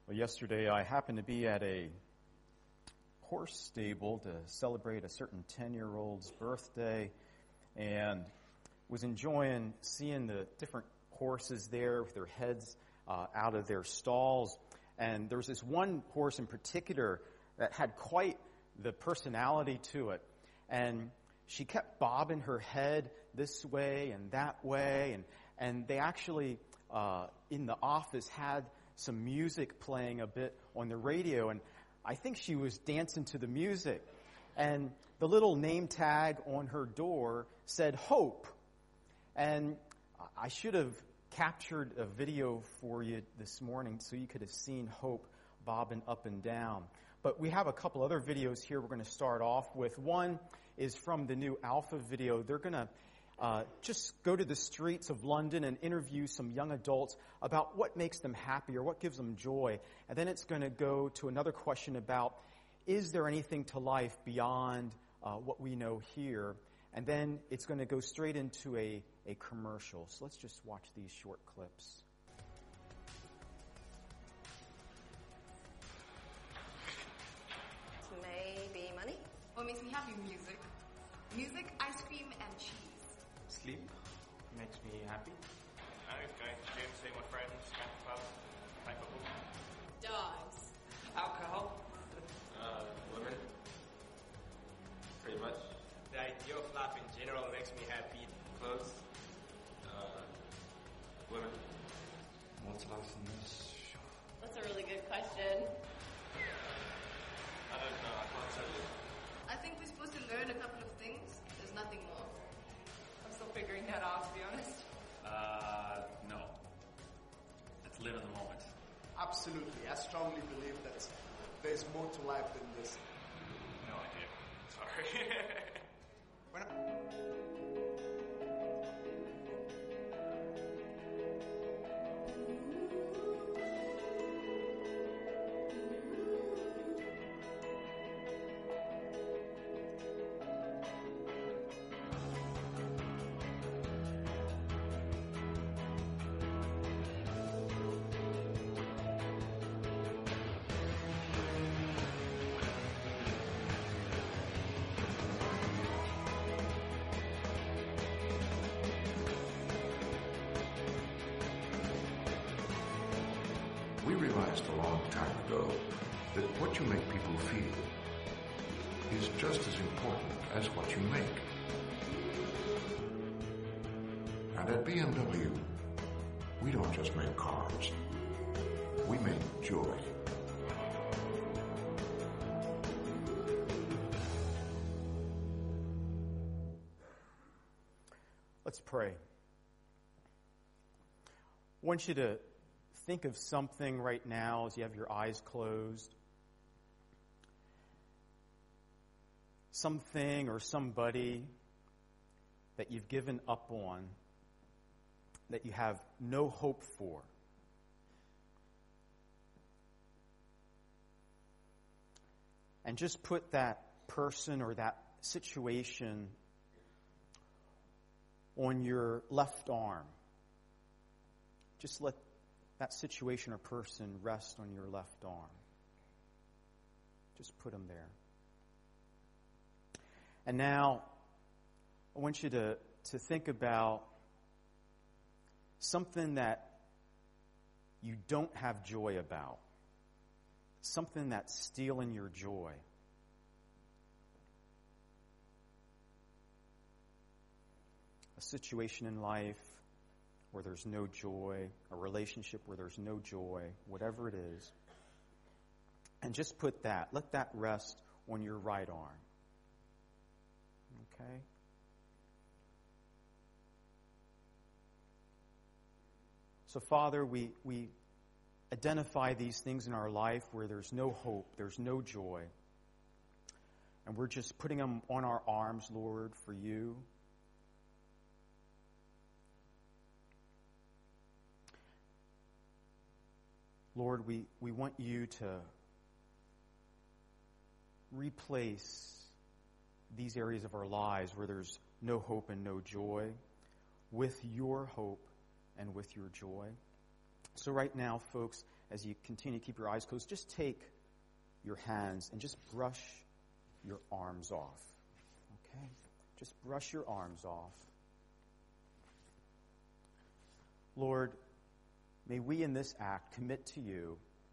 Well, yesterday I happened to be at a horse stable to celebrate a certain 10-year-old's birthday and was enjoying seeing the different horses there with their heads out of their stalls. And there was this one horse in particular that had quite the personality to it. And she kept bobbing her head this way and that way. And they actually, in the office, had some music playing a bit on the radio, and I think she was dancing to the music. And the little name tag on her door said Hope. And I should have captured a video for you this morning so you could have seen Hope bobbing up and down. But we have a couple other videos here we're going to start off with. One is from the new Alpha video. They're going to just go to the streets of London and interview some young adults about what makes them happy or what gives them joy. And then it's going to go to another question about, is there anything to life beyond what we know here? And then it's going to go straight into a commercial. So let's just watch these short clips. Maybe money? What makes me happy? Music. Music, ice cream, and cheese. Sleep makes me happy. Going to gym, seeing my friends, going to pub, play football. Dogs. Alcohol. Women. Pretty much. The idea of life in general makes me happy. Clothes. Women. What's life in this show? That's a really good question. I don't know, I can't tell you. I think we're supposed to learn a couple of things. There's nothing more. I'm still figuring that out, to be honest. No. Let's live in the moment. Absolutely. I strongly believe that there's more to life than this. No idea. Sorry. We realized a long time ago that what you make people feel is just as important as what you make. And at BMW, we don't just make cars. We make joy. Let's pray. I want you to think of something right now as you have your eyes closed. Something or somebody that you've given up on, that you have no hope for. And just put that person or that situation on your left arm. Just let that situation or person rest on your left arm. Just put them there. And now, I want you to think about something that you don't have joy about. Something that's stealing your joy. A situation in life where there's no joy, a relationship where there's no joy, whatever it is. And just put that, let that rest on your right arm. Okay? So, Father, we identify these things in our life where there's no hope, there's no joy. And we're just putting them on our arms, Lord, for you. Lord, we want you to replace these areas of our lives where there's no hope and no joy with your hope and with your joy. So right now, folks, as you continue to keep your eyes closed, just take your hands and just brush your arms off. Okay? Just brush your arms off. Lord, may we in this act commit to you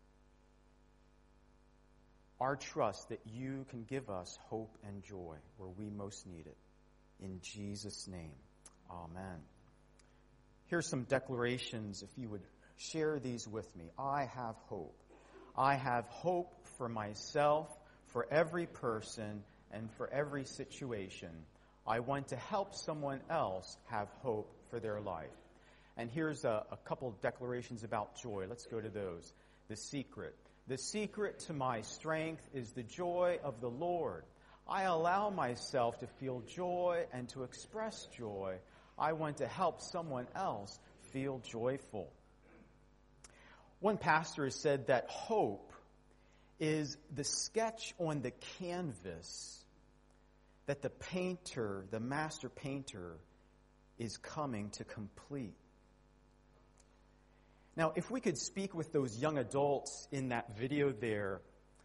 our trust that you can give us hope and joy where we most need it. In Jesus' name, amen. Here's some declarations, if you would share these with me. I have hope. I have hope for myself, for every person, and for every situation. I want to help someone else have hope for their life. And here's a couple declarations about joy. Let's go to those. The secret. The secret to my strength is the joy of the Lord. I allow myself to feel joy and to express joy. I want to help someone else feel joyful. One pastor has said that hope is the sketch on the canvas that the painter, the master painter, is coming to complete. Now, if we could speak with those young adults in that video there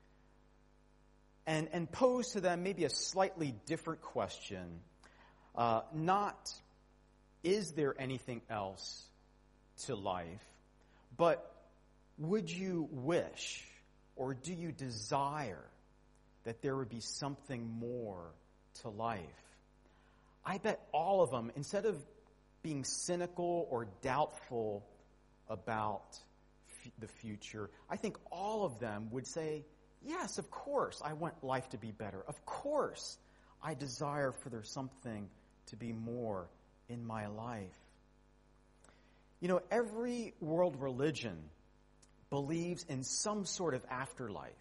and pose to them maybe a slightly different question, not is there anything else to life, but would you wish or do you desire that there would be something more to life? I bet all of them, instead of being cynical or doubtful about the future, I think all of them would say, yes, of course, I want life to be better. Of course, I desire for there something to be more in my life. You know, every world religion believes in some sort of afterlife.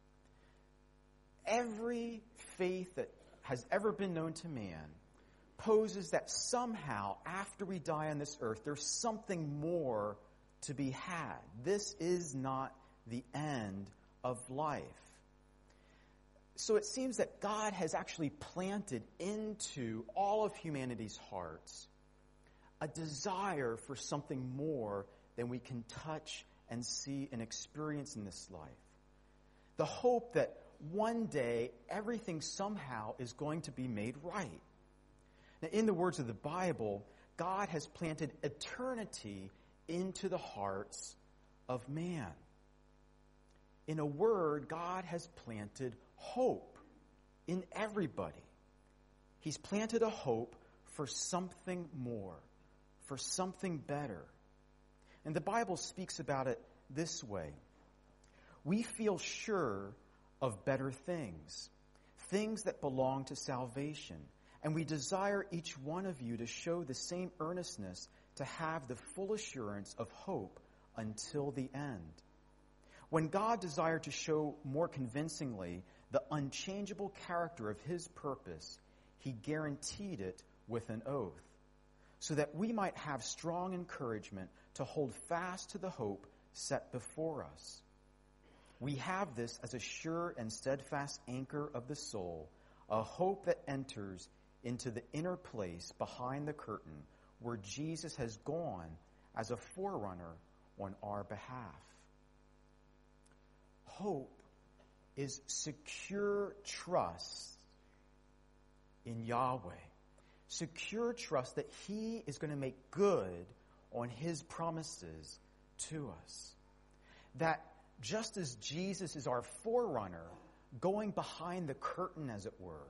Every faith that has ever been known to man poses that somehow after we die on this earth, there's something more to be had. This is not the end of life. So it seems that God has actually planted into all of humanity's hearts a desire for something more than we can touch and see and experience in this life. The hope that one day everything somehow is going to be made right. Now, in the words of the Bible, God has planted eternity into the hearts of man. In a word, God has planted hope in everybody. He's planted a hope for something more, for something better. And the Bible speaks about it this way. We feel sure of better things, things that belong to salvation. And we desire each one of you to show the same earnestness to have the full assurance of hope until the end. When God desired to show more convincingly the unchangeable character of his purpose, he guaranteed it with an oath, so that we might have strong encouragement to hold fast to the hope set before us. We have this as a sure and steadfast anchor of the soul, a hope that enters into the inner place behind the curtain where Jesus has gone as a forerunner on our behalf. Hope is secure trust in Yahweh. Secure trust that he is going to make good on his promises to us. That just as Jesus is our forerunner, going behind the curtain, as it were,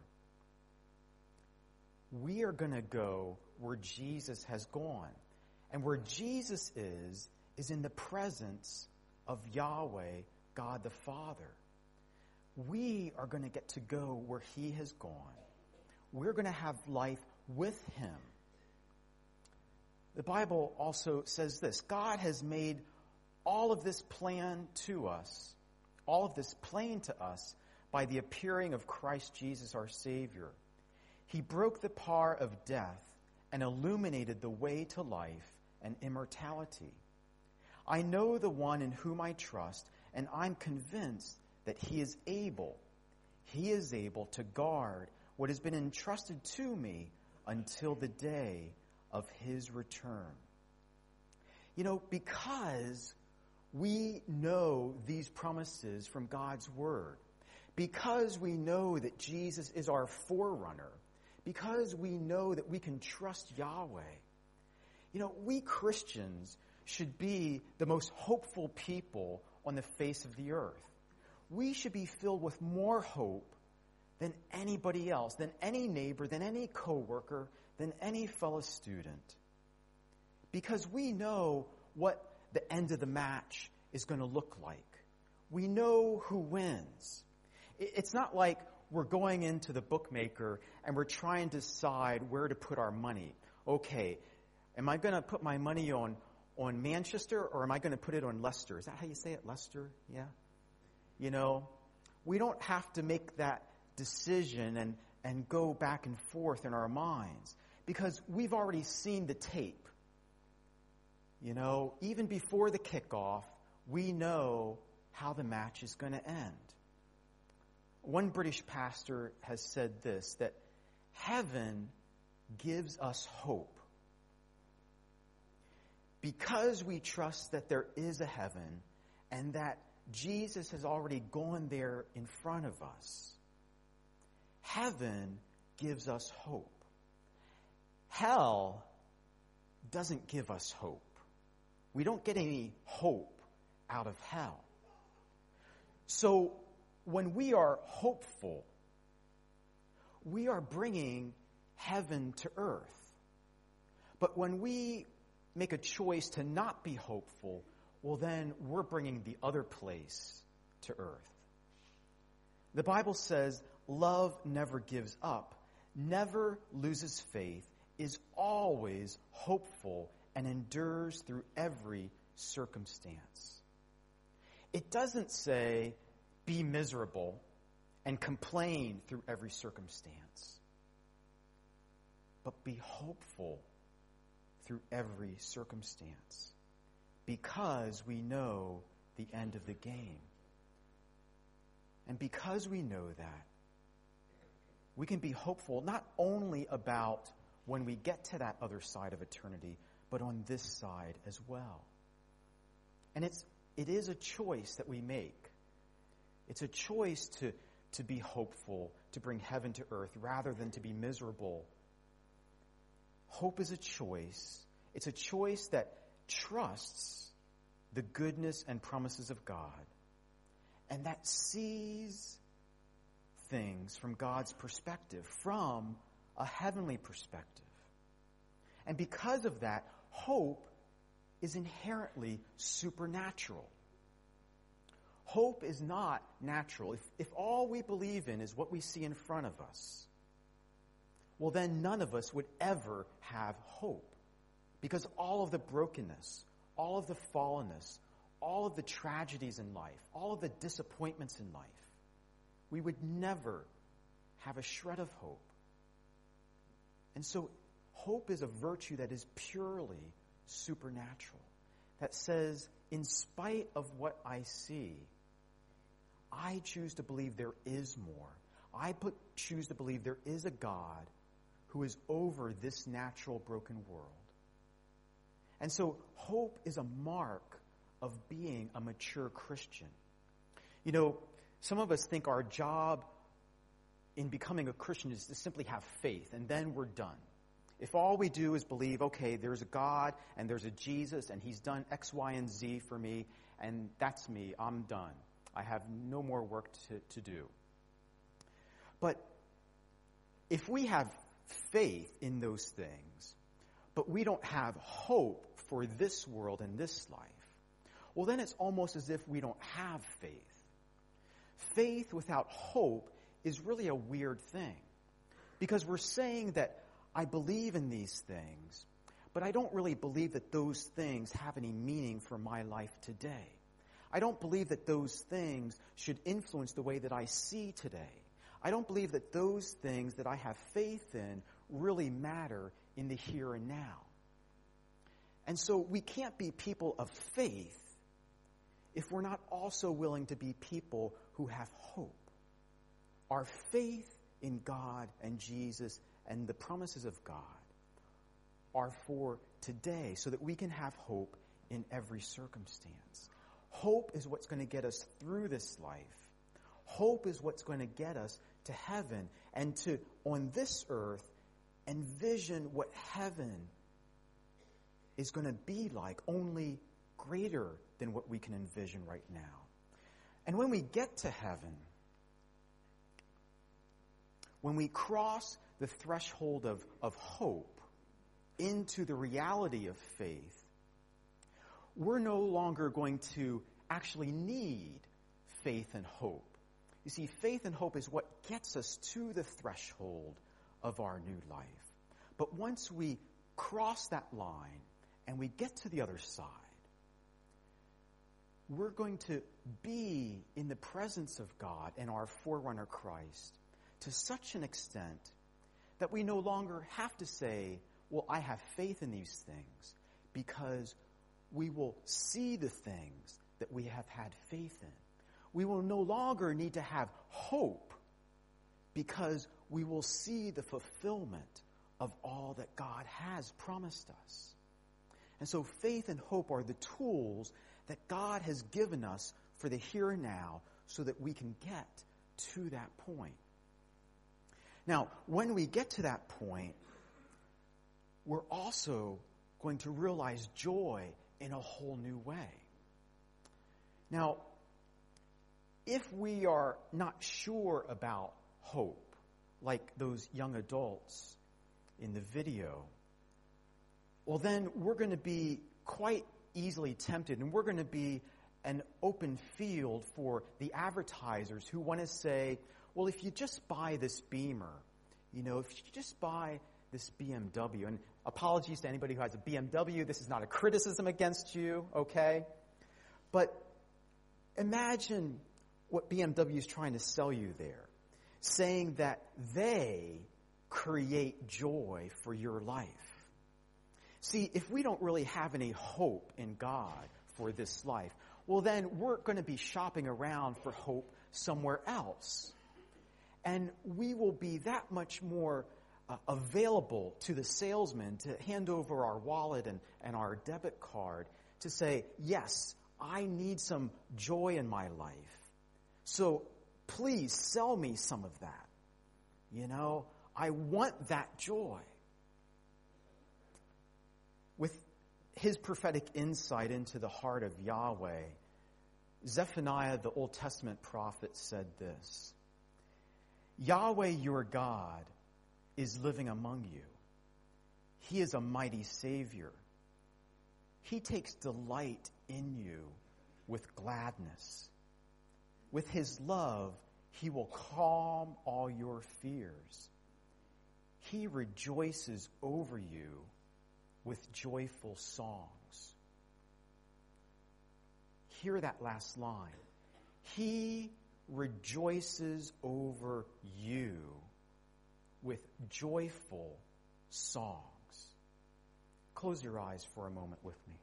we are going to go where Jesus has gone. And where Jesus is in the presence of Yahweh, God the Father. We are going to get to go where he has gone. We're going to have life with him. The Bible also says this: God has made all of this plan to us, all of this plain to us by the appearing of Christ Jesus our Savior. He broke the power of death and illuminated the way to life and immortality. I know the one in whom I trust, and I'm convinced that he is able to guard what has been entrusted to me until the day of his return. You know, because we know these promises from God's Word, because we know that Jesus is our forerunner, because we know that we can trust Yahweh, we Christians should be the most hopeful people on the face of the earth. We should be filled with more hope than anybody else, than any neighbor, than any coworker, than any fellow student. Because we know what the end of the match is going to look like. We know who wins. It's not like we're going into the bookmaker and we're trying to decide where to put our money. Okay, am I going to put my money on Manchester, or am I going to put it on Leicester? Is that how you say it, Leicester? Yeah? We don't have to make that decision and go back and forth in our minds, because we've already seen the tape. Even before the kickoff, we know how the match is going to end. One British pastor has said this, that heaven gives us hope because we trust that there is a heaven and that Jesus has already gone there in front of us. Heaven gives us hope. Hell doesn't give us hope. We don't get any hope out of hell. So when we are hopeful, we are bringing heaven to earth. But when we make a choice to not be hopeful, well, then we're bringing the other place to earth. The Bible says love never gives up, never loses faith, is always hopeful, and endures through every circumstance. It doesn't say be miserable and complain through every circumstance, but be hopeful through every circumstance, because we know the end of the game. And because we know that, we can be hopeful not only about when we get to that other side of eternity, but on this side as well. And it is a choice that we make. It's a choice to be hopeful, to bring heaven to earth, rather than to be miserable. Hope is a choice. It's a choice that trusts the goodness and promises of God, and that sees things from God's perspective, from a heavenly perspective. And because of that, hope is inherently supernatural. Hope is not natural. If all we believe in is what we see in front of us, well, then none of us would ever have hope. Because all of the brokenness, all of the fallenness, all of the tragedies in life, all of the disappointments in life, we would never have a shred of hope. And so hope is a virtue that is purely supernatural, that says, in spite of what I see, I choose to believe there is more. I choose to believe there is a God who is over this natural broken world. And so hope is a mark of being a mature Christian. Some of us think our job in becoming a Christian is to simply have faith, and then we're done. If all we do is believe, okay, there's a God and there's a Jesus and he's done X, Y, and Z for me, and that's me, I'm done. I have no more work to do. But if we have faith in those things, but we don't have hope for this world and this life, well, then it's almost as if we don't have faith. Faith without hope is really a weird thing, because we're saying that I believe in these things, but I don't really believe that those things have any meaning for my life today. I don't believe that those things should influence the way that I see today. I don't believe that those things that I have faith in really matter in the here and now. And so we can't be people of faith if we're not also willing to be people who have hope. Our faith in God and Jesus and the promises of God are for today, so that we can have hope in every circumstance. Hope is what's going to get us through this life. Hope is what's going to get us to heaven and to, on this earth, envision what heaven is going to be like, only greater than what we can envision right now. And when we get to heaven, when we cross the threshold of hope into the reality of faith, we're no longer going to actually need faith and hope. You see, faith and hope is what gets us to the threshold of our new life. But once we cross that line and we get to the other side, we're going to be in the presence of God and our forerunner Christ to such an extent that we no longer have to say, well, I have faith in these things, because we will see the things that we have had faith in. We will no longer need to have hope, because we will see the fulfillment of all that God has promised us. And so faith and hope are the tools that God has given us for the here and now so that we can get to that point. Now, when we get to that point, we're also going to realize joy in a whole new way. Now, if we are not sure about hope, like those young adults in the video, well, then we're going to be quite easily tempted, and we're going to be an open field for the advertisers who want to say, well, if you just buy this Beamer, if you just buy this BMW, and apologies to anybody who has a BMW, this is not a criticism against you, okay? But imagine what BMW is trying to sell you there, saying that they create joy for your life. See, if we don't really have any hope in God for this life, well, then we're going to be shopping around for hope somewhere else. And we will be that much more available to the salesman to hand over our wallet and our debit card to say, yes, I need some joy in my life. So please sell me some of that. I want that joy. With his prophetic insight into the heart of Yahweh, Zephaniah, the Old Testament prophet, said this: Yahweh, your God, is living among you. He is a mighty Savior. He takes delight in you with gladness. With his love, he will calm all your fears. He rejoices over you with joyful songs. Hear that last line. He rejoices over you with joyful songs. Close your eyes for a moment with me.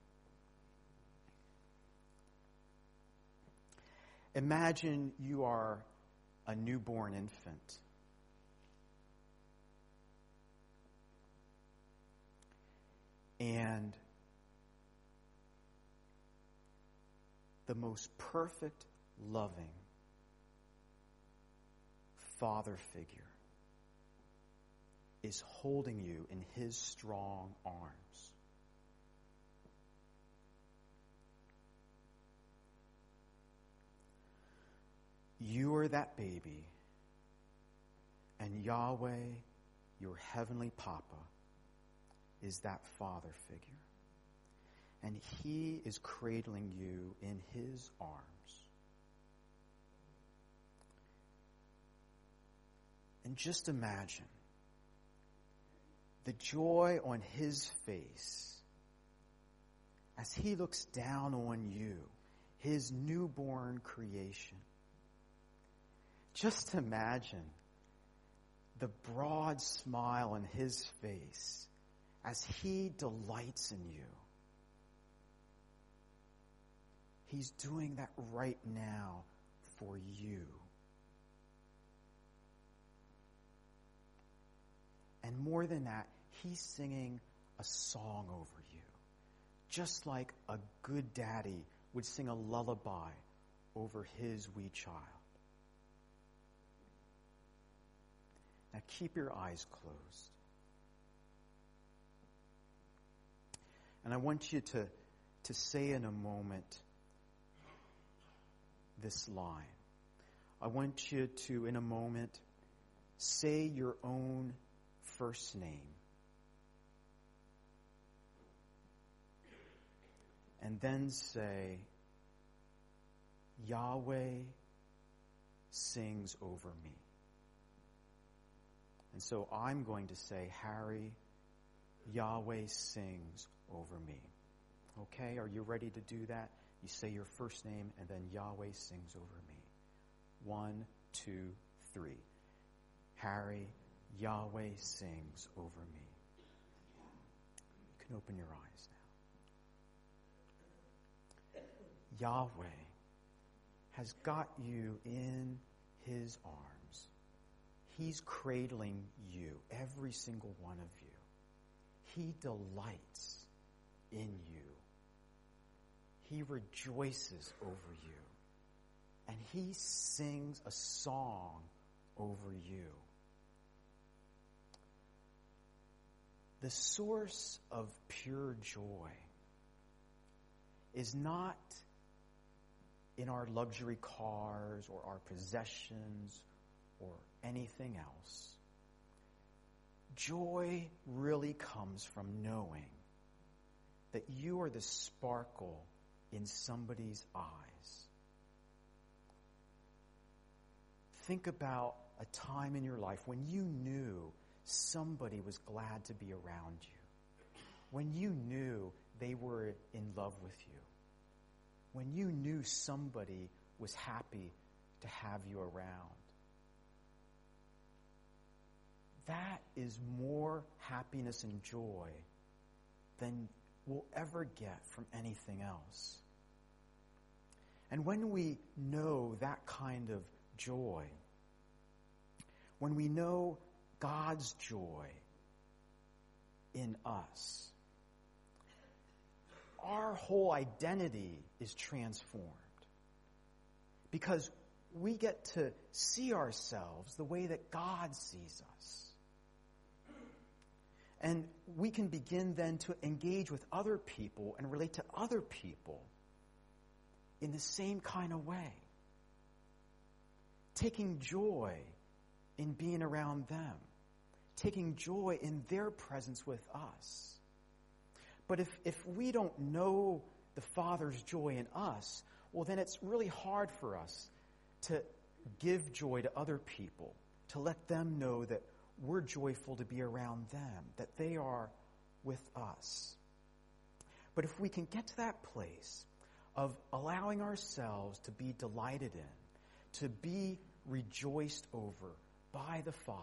Imagine you are a newborn infant. And the most perfect, loving father figure is holding you in his strong arms. You are that baby, and Yahweh, your heavenly Papa, is that father figure. And he is cradling you in his arms. And just imagine the joy on his face as he looks down on you, his newborn creation. Just imagine the broad smile on his face as he delights in you. He's doing that right now for you. And more than that, he's singing a song over you, just like a good daddy would sing a lullaby over his wee child. Now keep your eyes closed. And I want you to say in a moment this line. I want you to, in a moment, say your own first name. And then say, Yahweh sings over me. And so I'm going to say, Harry, Yahweh sings over me. Okay, are you ready to do that? You say your first name and then Yahweh sings over me. 1, 2, 3. Harry, Yahweh sings over me. You can open your eyes now. Yahweh has got you in his arms. He's cradling you, every single one of you. He delights in you. He rejoices over you. And he sings a song over you. The source of pure joy is not in our luxury cars or our possessions or anything else. Joy really comes from knowing that you are the sparkle in somebody's eyes. Think about a time in your life when you knew somebody was glad to be around you. When you knew they were in love with you. When you knew somebody was happy to have you around. That is more happiness and joy than we'll ever get from anything else. And when we know that kind of joy, when we know God's joy in us, our whole identity is transformed. Because we get to see ourselves the way that God sees us. And we can begin then to engage with other people and relate to other people in the same kind of way. Taking joy in being around them. Taking joy in their presence with us. But if we don't know the Father's joy in us, well, then it's really hard for us to give joy to other people, to let them know that we're joyful to be around them, that they are with us. But if we can get to that place of allowing ourselves to be delighted in, to be rejoiced over by the Father,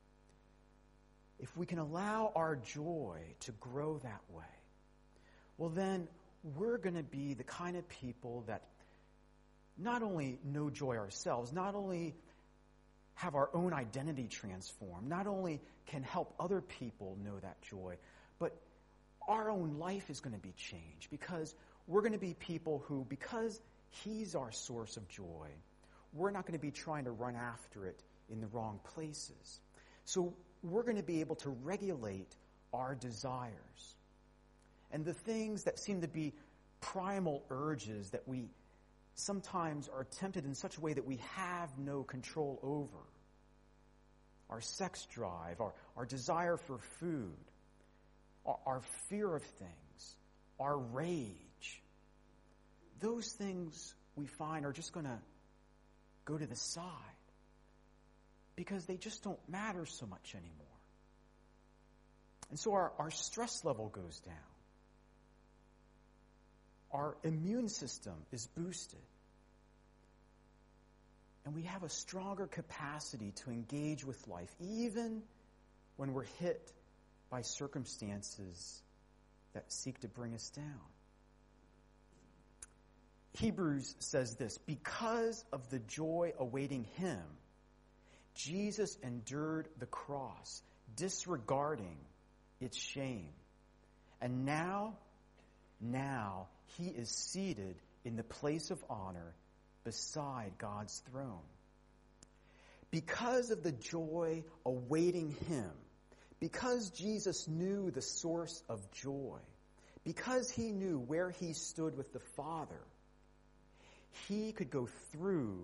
if we can allow our joy to grow that way, well then we're going to be the kind of people that not only know joy ourselves, not only have our own identity transformed, not only can help other people know that joy, but our own life is going to be changed because we're going to be people who, because He's our source of joy, we're not going to be trying to run after it in the wrong places. So we're going to be able to regulate our desires. And the things that seem to be primal urges that we sometimes are tempted in such a way that we have no control over. Our sex drive, our desire for food, our fear of things, our rage. Those things we find are just going to go to the side because they just don't matter so much anymore. And so our stress level goes down. Our immune system is boosted. And we have a stronger capacity to engage with life, even when we're hit by circumstances that seek to bring us down. Hebrews says this, because of the joy awaiting Him, Jesus endured the cross, disregarding its shame. And now He is seated in the place of honor beside God's throne. Because of the joy awaiting him, because Jesus knew the source of joy, because he knew where he stood with the Father, he could go through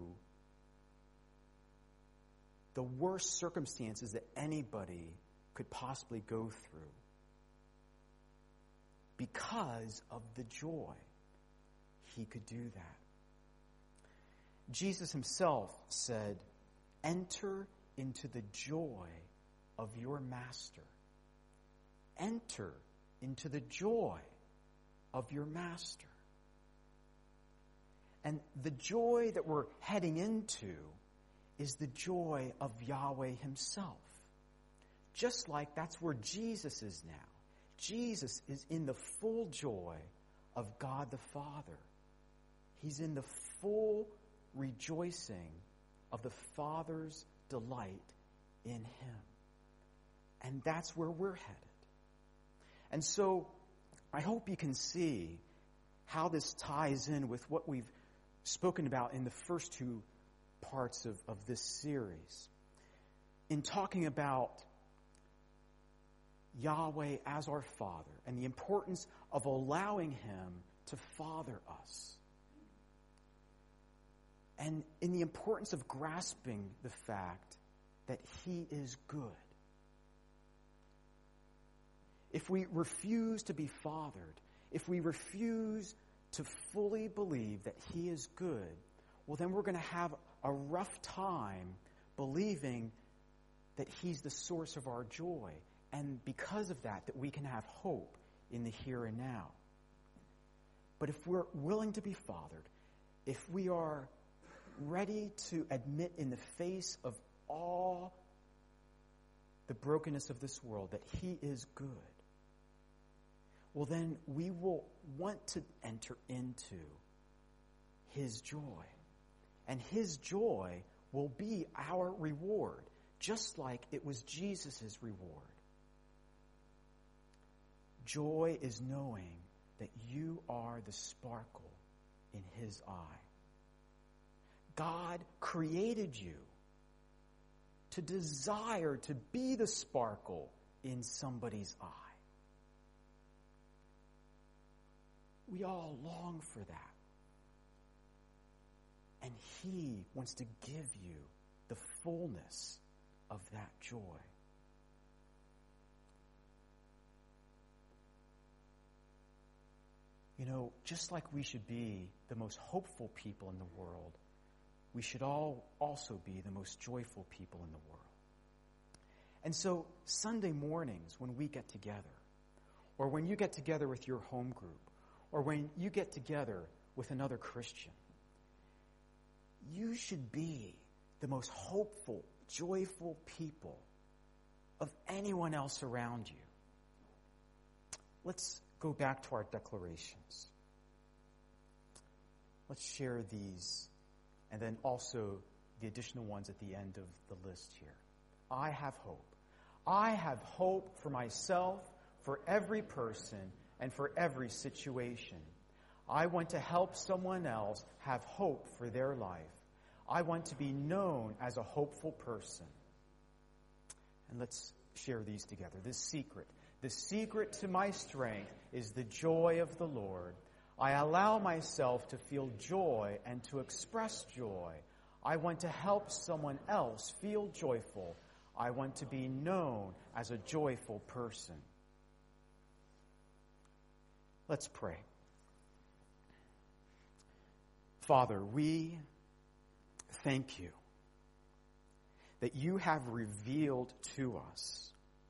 the worst circumstances that anybody could possibly go through because of the joy. He could do that. Jesus himself said, "Enter into the joy of your master." Enter into the joy of your master. And the joy that we're heading into is the joy of Yahweh himself. Just like that's where Jesus is now. Jesus is in the full joy of God the Father. He's in the full rejoicing of the Father's delight in him. And that's where we're headed. And so I hope you can see how this ties in with what we've spoken about in the first two parts of this series. In talking about Yahweh as our Father and the importance of allowing him to father us. And in the importance of grasping the fact that he is good. If we refuse to be fathered, if we refuse to fully believe that he is good, well, then we're going to have a rough time believing that he's the source of our joy. And because of that we can have hope in the here and now. But if we're willing to be fathered, if we are ready to admit in the face of all the brokenness of this world that he is good, well, then we will want to enter into his joy. And his joy will be our reward, just like it was Jesus' reward. Joy is knowing that you are the sparkle in his eye. God created you to desire to be the sparkle in somebody's eye. We all long for that. And he wants to give you the fullness of that joy. You know, just like we should be the most hopeful people in the world, we should all also be the most joyful people in the world. And so Sunday mornings when we get together, or when you get together with your home group, or when you get together with another Christian, you should be the most hopeful, joyful people of anyone else around you. Let's go back to our declarations. Let's share these, and then also the additional ones at the end of the list here. I have hope. I have hope for myself, for every person, and for every situation. I want to help someone else have hope for their life. I want to be known as a hopeful person. And let's share these together. The secret to my strength is the joy of the Lord. I allow myself to feel joy and to express joy. I want to help someone else feel joyful. I want to be known as a joyful person. Let's pray. Father, we thank you that you have revealed to us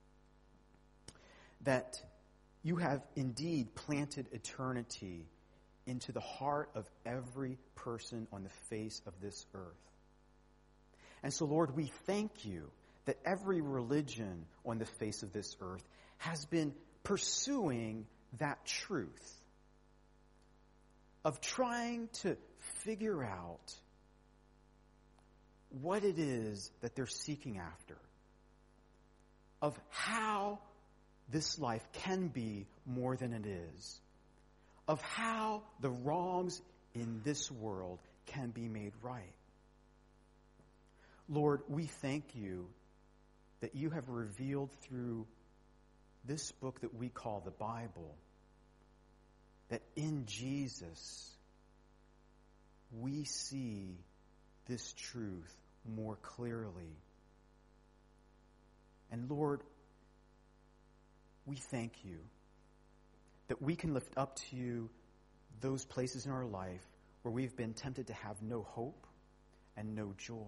that you have indeed planted eternity into the heart of every person on the face of this earth. And so, Lord, we thank you that every religion on the face of this earth has been pursuing that truth of trying to figure out what it is that they're seeking after, of how this life can be more than it is, of how the wrongs in this world can be made right. Lord, we thank you that you have revealed through this book that we call the Bible, that in Jesus we see this truth more clearly. And Lord, we thank you that we can lift up to you those places in our life where we've been tempted to have no hope and no joy.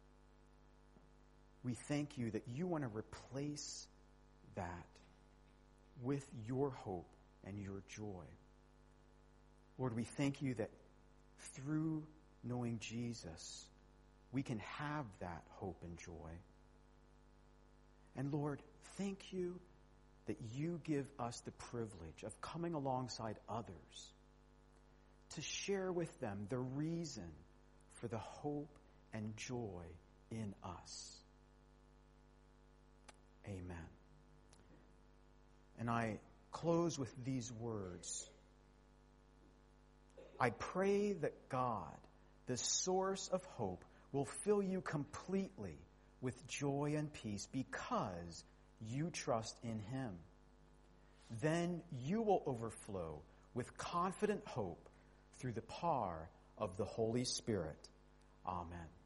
We thank you that you want to replace that with your hope and your joy. Lord, we thank you that through knowing Jesus, we can have that hope and joy. And Lord, thank you that you give us the privilege of coming alongside others to share with them the reason for the hope and joy in us. Amen. And I close with these words. I pray that God, the source of hope, will fill you completely with joy and peace because you trust in him. Then you will overflow with confident hope through the power of the Holy Spirit. Amen.